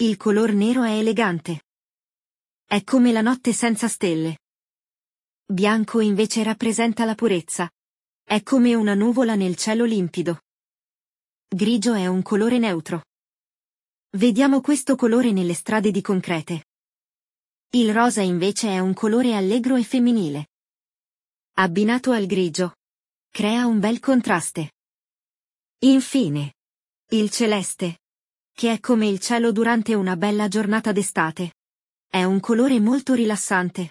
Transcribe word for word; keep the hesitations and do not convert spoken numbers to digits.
Il color nero è elegante. È come la notte senza stelle. Bianco invece rappresenta la purezza. È come una nuvola nel cielo limpido. Grigio è un colore neutro. Vediamo questo colore nelle strade di concrete. Il rosa invece è un colore allegro e femminile. Abbinato al grigio, crea un bel contraste. Infine, il celeste, che è come il cielo durante una bella giornata d'estate. È un colore molto rilassante.